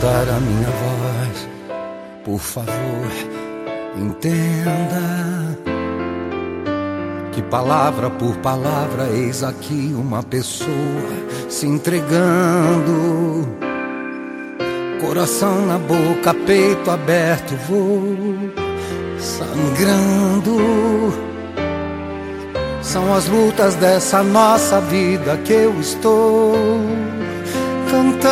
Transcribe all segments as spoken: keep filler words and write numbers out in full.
soltar a minha voz, por favor, entenda que palavra por palavra eis aqui uma pessoa se entregando. Coração na boca, peito aberto, vou sangrando. São as lutas dessa nossa vida que eu estou cantando.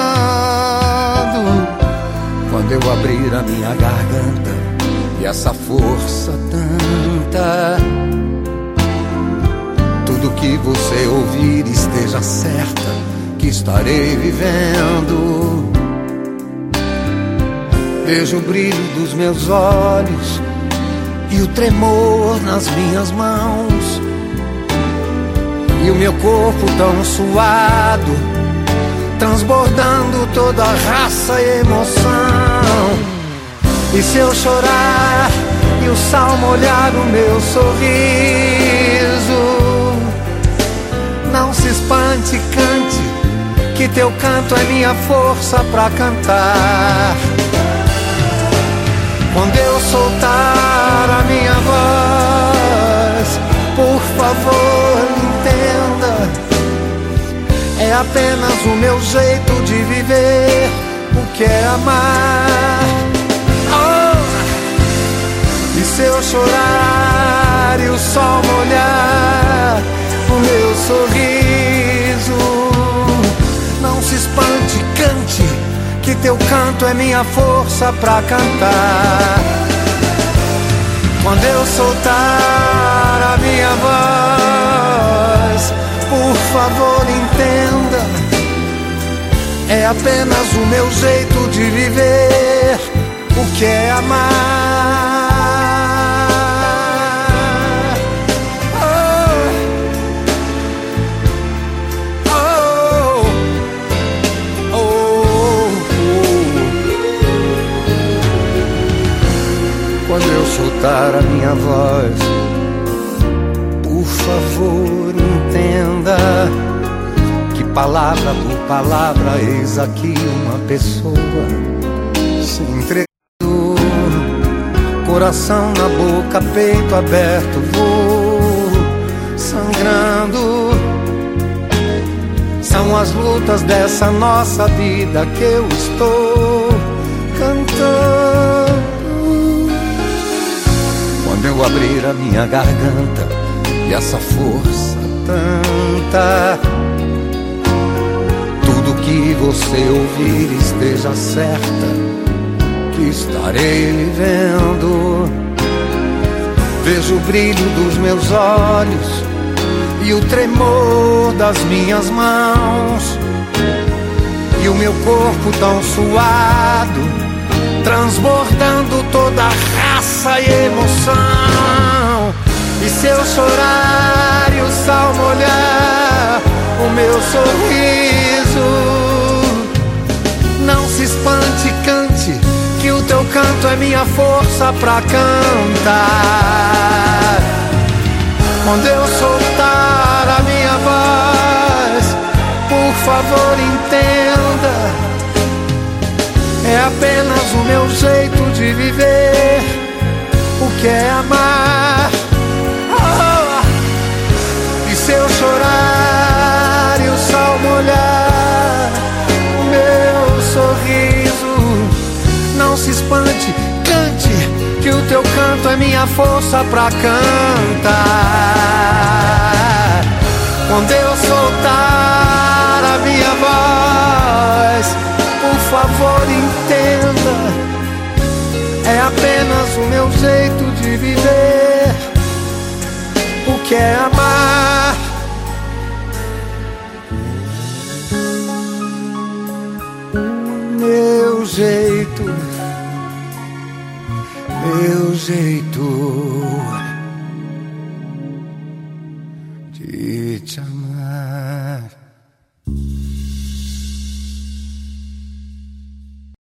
Quando eu abrir a minha garganta e essa força tanta, tudo que você ouvir esteja certa que estarei vivendo. Vejo o brilho dos meus olhos e o tremor nas minhas mãos, e o meu corpo tão suado, transbordando toda a raça e emoção. E se eu chorar e o sal molhar o meu sorriso, não se espante, cante, que teu canto é minha força pra cantar. Quando eu soltar a minha voz, por favor, entenda, é apenas o meu jeito de viver o que é amar. Oh! E se eu chorar e o sol molhar o meu sorriso, não se espante, cante, que teu canto é minha força pra cantar. Quando eu soltar a minha voz, por favor, entenda, é apenas o meu jeito de viver o que é amar. Quando eu soltar a minha voz, por favor, entenda que palavra por palavra eis aqui uma pessoa se entregando. Coração na boca, peito aberto, vou sangrando. São as lutas dessa nossa vida que eu estou cantando. Quando eu abrir a minha garganta e essa força tanta, tudo que você ouvir esteja certa que estarei vivendo. Vejo o brilho dos meus olhos e o tremor das minhas mãos, e o meu corpo tão suado, transbordando toda a raça e emoção. E se eu chorar e o sal molhar o meu sorriso, não se espante, cante, que o teu canto é minha força pra cantar. Quando eu soltar a minha voz, por favor, entenda, é apenas o meu jeito de viver o que é amar. Oh! E se eu chorar e o sol molhar o meu sorriso, não se espante, cante, que o teu canto é minha força pra cantar. Quando eu soltar a minha voz, por favor, entenda, é apenas o meu jeito de viver o que é amar. Meu jeito, meu jeito de te amar.